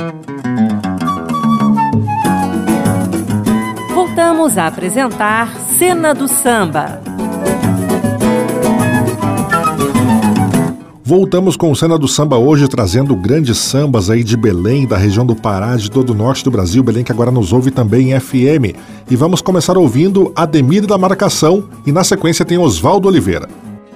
Voltamos a apresentar Cena do Samba. Voltamos com Cena do Samba hoje, trazendo grandes sambas aí de Belém, da região do Pará, de todo o norte do Brasil. Belém que agora nos ouve também em FM. E vamos começar ouvindo Ademir da Marcação e na sequência tem Oswaldo Oliveira.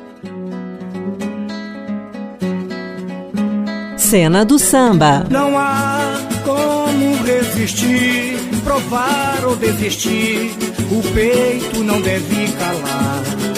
Cena do Samba. Não há como resistir, provar ou desistir, o peito não deve calar.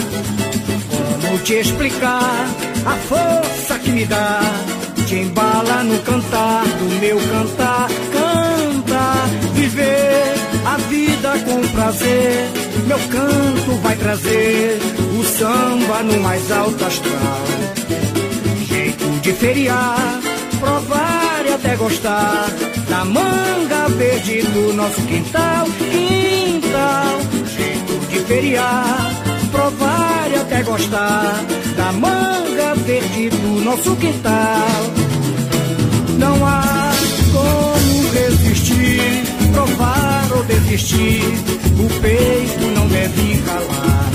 Como te explicar a força que me dá, te embala no cantar do meu cantar. Canta, viver a vida com prazer, meu canto vai trazer o samba no mais alto astral. Jeito de feriar, provar e até gostar da manga verde do nosso quintal. Quintal, jeito de feriar, provar e até gostar da manga verde do nosso quintal. Não há como resistir, provar ou desistir, o peito não deve calar.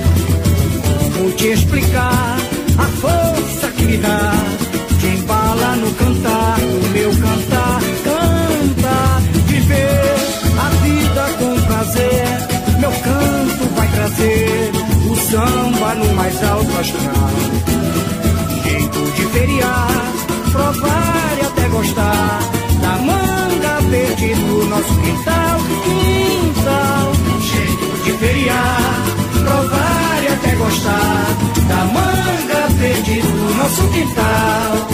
Como te explicar a força que me dá, te embala no cantar, o meu cantar. Canta, viver a vida com prazer, meu canto vai trazer o samba no mais alto astral. Jeito de feriar, provar e até gostar da manga verde do nosso quintal. Quintal, jeito de feriar, provar e até gostar da manga verde do nosso quintal.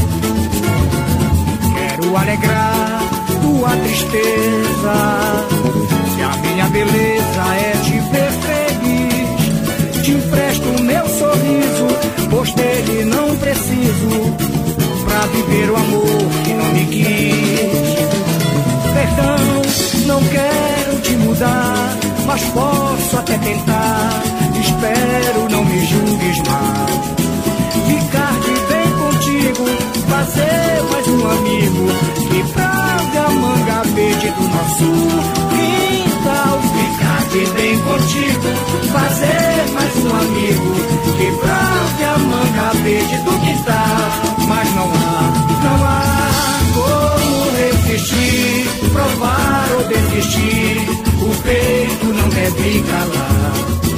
Quero alegrar tua tristeza, se a minha beleza é te ver feliz, te empresto o meu sorriso, pois dele não preciso pra viver o amor que não me quis. Perdão, não quero te mudar, mas posso até tentar, espero não me julgues mal. Ficar de bem contigo, fazer mais um amigo que prove a manga verde do nosso quintal. Ficar de bem contigo, fazer mais um amigo que prove a manga verde do quintal. Mas não há como resistir, provar ou desistir, o peito não deve calar.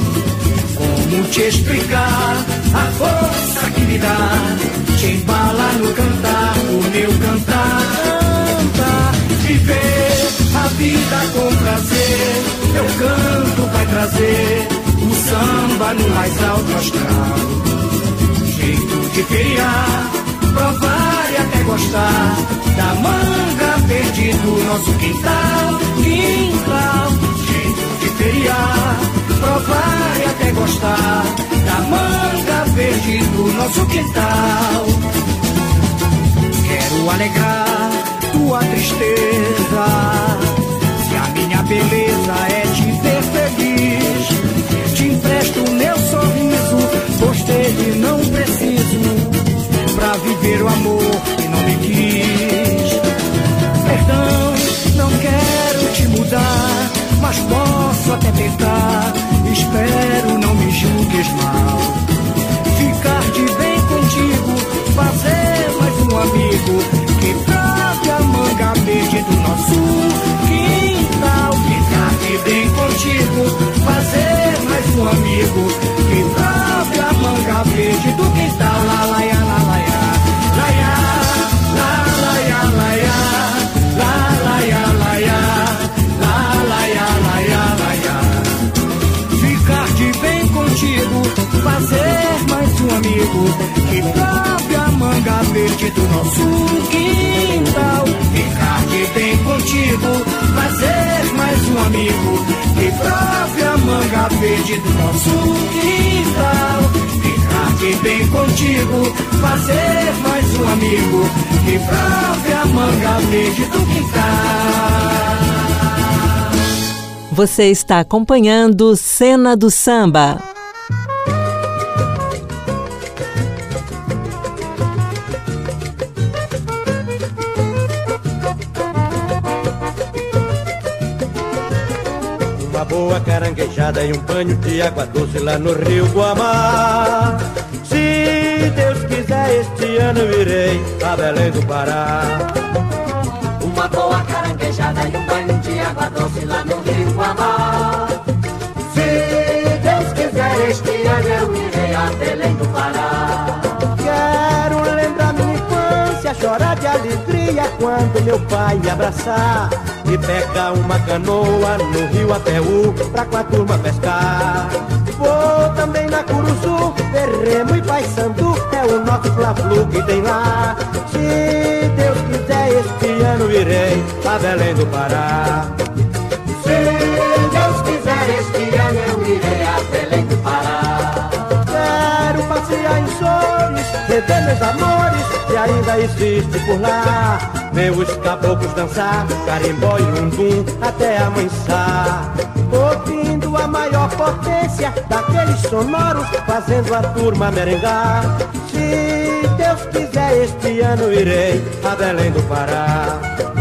Como te explicar a força que me dá, te embala no cantar, o meu cantar. Canta, viver a vida com prazer, meu canto vai trazer o samba no mais alto astral. Jeito de feriar, provar e até gostar da manga verde do nosso quintal. Quintal, jeito de feriar, provar e até gostar da manga verde do nosso quintal. Quero alegrar tua tristeza, se a minha beleza é te ver feliz, te empresto o meu sorriso, pois dele não preciso pra viver o amor que não me quis. Perdão, não quero te mudar, mas posso até tentar, espero não me julgues mal. Ficar de bem contigo, fazer mais um amigo que prove a manga verde do nosso quintal. Ficar de bem contigo, fazer mais um amigo que prove a manga verde do quintal. La la ya, la la ya, la ya, la la ya, la ya, la la ya, la ya, la la ya, la ya, la ya. Ficar de bem contigo, fazer mais um amigo que prove a manga verde do nosso quintal. Ficar de bem contigo, fazer mais um amigo que prove a manga verde do nosso quintal. Ficar de bem contigo, fazer mais um amigo que prove a manga verde do quintal. Você está acompanhando Cena do Samba. uma boa caranguejada e um banho de água doce lá no Rio Guamá. Se Deus quiser, este ano eu irei a Belém do Pará. Uma boa caranguejada e um banho de água doce lá no Rio Guamá. Se Deus quiser, este ano eu irei a Belém do Pará. Quero lembrar minha infância, chorar de alegria quando meu pai me abraçar e pegar uma canoa no rio Apeú pra com a turma pescar. Vou também na Curuçu, Remo e Paissandu, é o nosso Fla-Flu que tem lá. Se Deus quiser, este ano irei a Belém do Pará. Se Deus quiser, este ano eu irei a Belém do Pará. Quero passear em Sores, rever meus amores que ainda existe por lá. Ver os caboclos dançar, carimbó e lundum até amanhecer. Ouvindo a maior potência daqueles sonoros, fazendo a turma merengar. Se Deus quiser, este ano irei a Belém do Pará.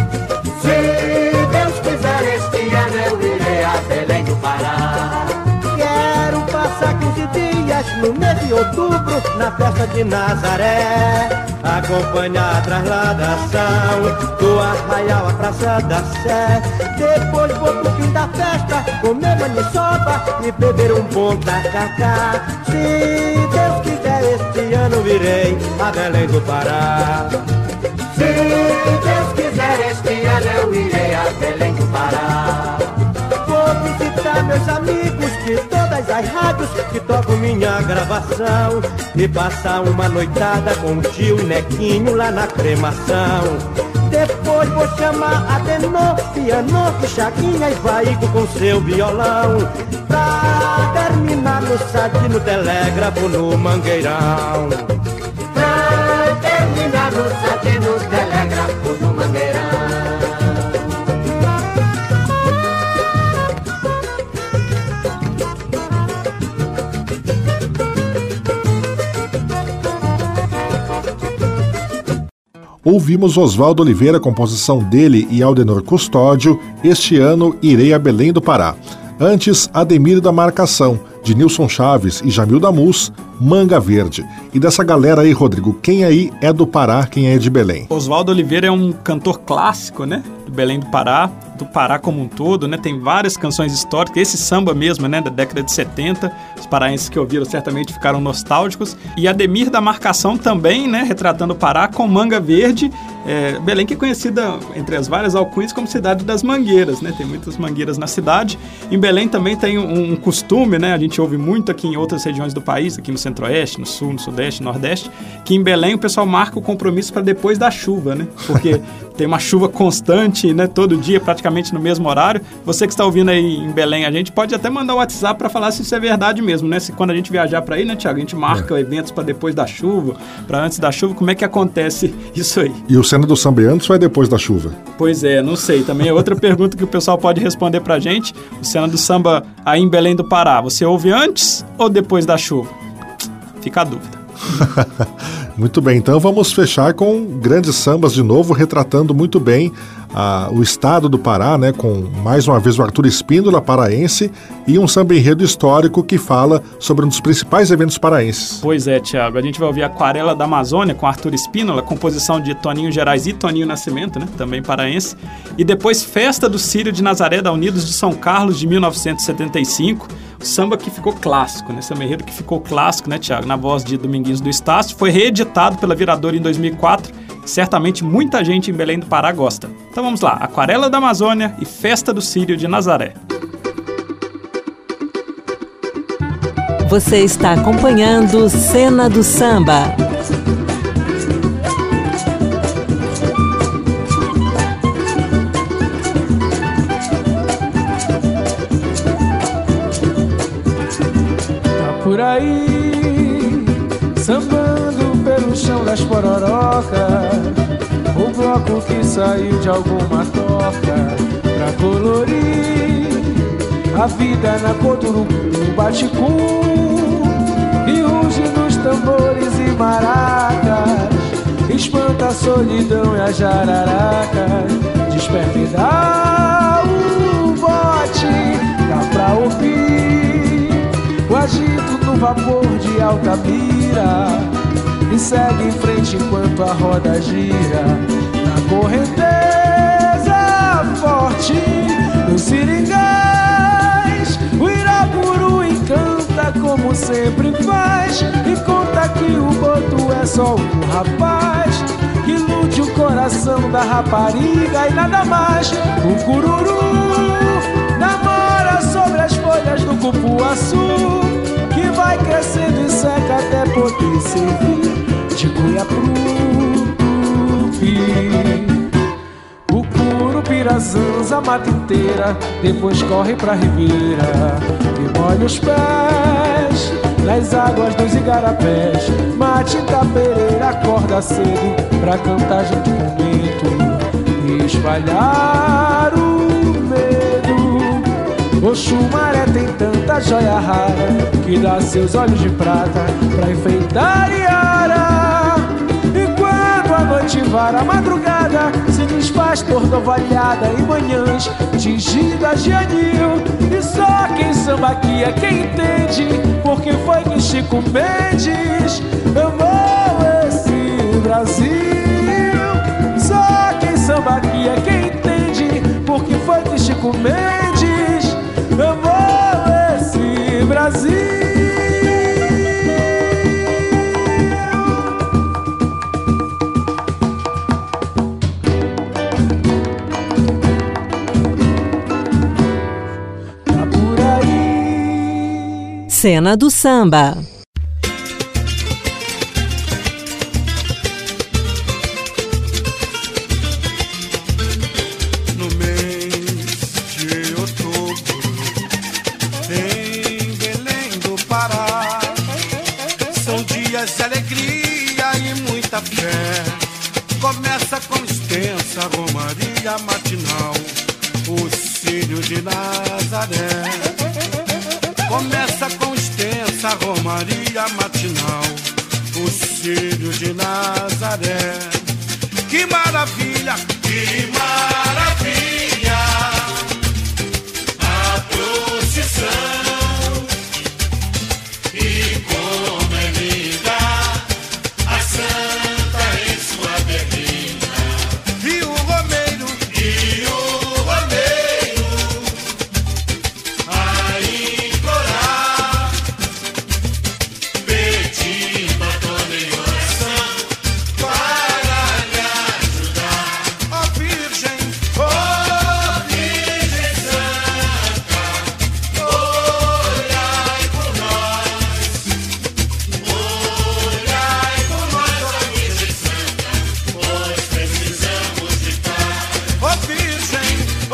Se Deus quiser, este ano eu irei a Belém do Pará. Quero passar 15 dias no mês de outubro na festa de Nazaré, acompanhar a trasladação do Arraial à Praça da Sé. Depois vou pro fim da festa comer maniçoba e beber um bom tacacá. Se Deus quiser, este ano irei a Belém do Pará. Se Deus quiser, este ano eu irei a Belém do Pará. Vou visitar meus amigos de todas as rádios que tocam minha gravação e passar uma noitada com o tio Nequinho lá na cremação. Depois vou chamar Adenor, Piano, Chaguinha e Vaico com seu violão, pra terminar no site, no telégrafo, no Mangueirão. Pra terminar no site, no telégrafo, no Mangueirão. Ouvimos Oswaldo Oliveira, composição dele e Aldenor Custódio, Este Ano Irei a Belém do Pará. Antes, Ademir da Marcação, de Nilson Chaves e Jamil Damus, Manga Verde. E dessa galera aí, Rodrigo, quem aí é do Pará, quem é de Belém? Oswaldo Oliveira é um cantor clássico, né? Do Belém do Pará como um todo, né? Tem várias canções históricas, esse samba mesmo, né? Da década de 70, os paraenses que ouviram certamente ficaram nostálgicos. E Ademir da Marcação também, né? Retratando o Pará com Manga Verde. Belém que é conhecida, entre as várias alcunhas, como cidade das mangueiras, né? Tem muitas mangueiras na cidade. Em Belém também tem um costume, né? A gente ouve muito aqui em outras regiões do país, aqui no Centro-Oeste, no Sul, no Sudeste, Nordeste, que em Belém o pessoal marca o compromisso para depois da chuva, né? Porque tem uma chuva constante, né? Todo dia, praticamente no mesmo horário. Você que está ouvindo aí em Belém, a gente pode até mandar um WhatsApp para falar se isso é verdade mesmo, né? Se quando a gente viajar para aí, né, Thiago? A gente marca eventos para depois da chuva, para antes da chuva. Como é que acontece isso aí? E o Cena do Samba é antes ou é depois da chuva? Pois é, não sei. Também é outra pergunta que o pessoal pode responder pra gente. O Cena do Samba aí em Belém do Pará, você ouve antes ou depois da chuva? Fica a dúvida. Muito bem, então vamos fechar com grandes sambas de novo, retratando muito bem o estado do Pará, né, com mais uma vez o Arthur Espíndola, paraense, e um samba enredo histórico que fala sobre um dos principais eventos paraenses. Pois é, Thiago, a gente vai ouvir Aquarela da Amazônia com Arthur Espíndola, composição de Toninho Gerais e Toninho Nascimento, né, também paraense, e depois Festa do Círio de Nazaré da Unidos de São Carlos de 1975, samba que ficou clássico, né? Samba enredo que ficou clássico, né, Thiago? Na voz de Dominguinhos do Estácio, foi reeditado pela Viradora em 2004. Certamente muita gente em Belém do Pará gosta. Então vamos lá, Aquarela da Amazônia e Festa do Círio de Nazaré. Você está acompanhando Cena do Samba. Por aí, sambando pelo chão das pororocas, o bloco que saiu de alguma toca pra colorir a vida na cor do urubu, baticum e ruge nos tambores e maracas, espanta a solidão e a jararaca, desperta e dá o bote, dá pra vapor de Altamira e segue em frente enquanto a roda gira. Na correnteza forte dos seringais, o Irapuru encanta como sempre faz e conta que o boto é só um rapaz que ilude o coração da rapariga e nada mais. O cururu namora sobre as folhas do cupuaçu, que vai crescendo e seca até poder servir de cuia pro tupi. O curupira zanza a mata inteira, depois corre pra ribeira e molha os pés nas águas dos igarapés. Matinta Pereira acorda cedo pra cantar junto com o vento e espalhar o medo. Oxumaré tem tanta joia rara que dá seus olhos de prata pra enfeitar Iara. E quando a noite vara a madrugada, se desfaz tordovalhada em manhãs tingidas de anil. E só quem samba aqui é quem entende porque foi que Chico Mendes amou esse Brasil. Só quem samba aqui é quem entende porque foi que Chico Mendes amou esse Brasil. Tá por aí. Cena do Samba. De alegria e muita fé. Começa com extensa romaria matinal, o Círio de Nazaré. Começa com extensa romaria matinal, o Círio de Nazaré. Que maravilha, que maravilha, a procissão. E como é linda a santa em sua berlina. E o romeiro a implorar, pedindo a dona em oração para lhe ajudar. Ó Virgem Santa, olhai por nós. Olhai por nós, ó Virgem Santa, pois precisamos de paz. Ó Virgem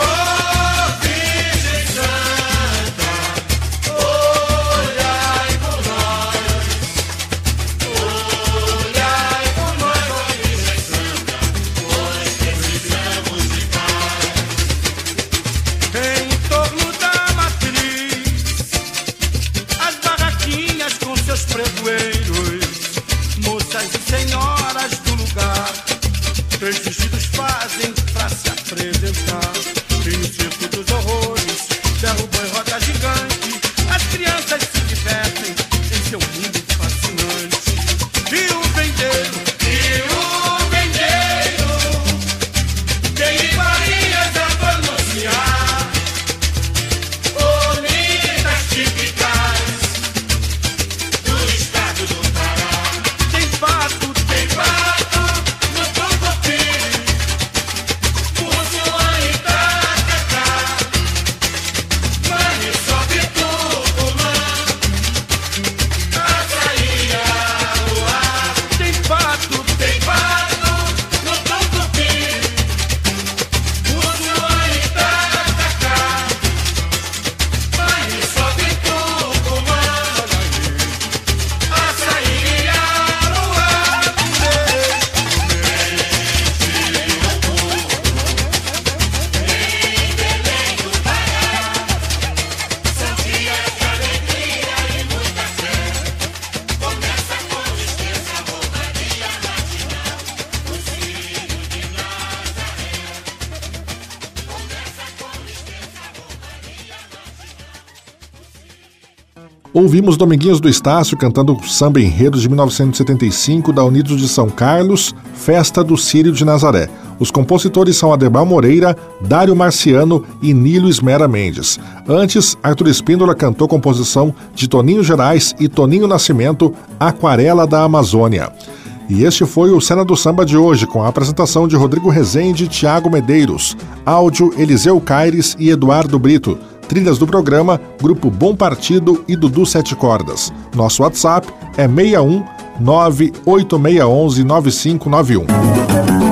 Santa, olhai por nós. Olhai por nós, ó Virgem Santa, pois precisamos de paz. Em torno da matriz, as barraquinhas com seus pregoeiros, moças e senhoras do lugar, três vestidos fazem pra se apresentar. E no circo dos horrores, derrubam em roda gigante, as crianças se divertem em seu mundo fascinante. E o vendeiro tem iguarias a anunciar, bonitas típicas do estado do Pará. Tem pato no Tucupi, Mussuã e Itaí. Ouvimos Dominguinhos do Estácio cantando o samba enredo de 1975 da Unidos de São Carlos, Festa do Círio de Nazaré. Os compositores são Ademar Moreira, Dário Marciano e Nilo Esmera Mendes. Antes, Arthur Espíndola cantou composição de Toninho Gerais e Toninho Nascimento, Aquarela da Amazônia. E este foi o Cena do Samba de hoje, com a apresentação de Rodrigo Rezende e Tiago Medeiros, áudio Eliseu Caires e Eduardo Brito, trilhas do programa Grupo Bom Partido e Dudu Sete Cordas. Nosso WhatsApp é 61 98611 9591.